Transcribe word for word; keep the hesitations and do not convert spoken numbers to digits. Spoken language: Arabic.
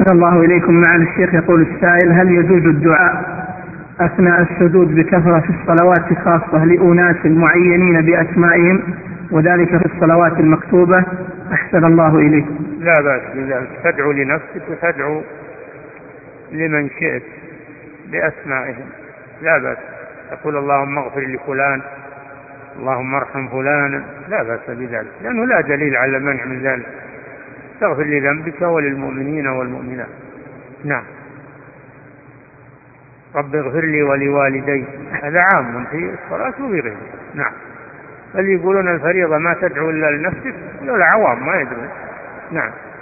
أحسن الله إليكم. مع الشيخ يقول السائل: هل يجوز الدعاء أثناء السجود بكثرة في الصلوات خاصة لأناس معينين بأسمائهم وذلك في الصلوات المكتوبة؟ أحسن الله إليكم. لا بأس بذلك، تدعو لنفسك وتدعو لمن شئت بأسمائهم، لا بأس. تقول اللهم اغفر لفلان، اللهم ارحم فلانا، لا بأس بذلك، لأنه لا دليل على منع من ذلك. تغفر لذنبك وللمؤمنين والمؤمنات. نعم. رب اغفر لي ولوالدي، هذا عام في الصلاة وغيره. نعم. بل يقولون الفريضة ما تدعو إلا لنفسك، ولا العوام ما يدعون. نعم.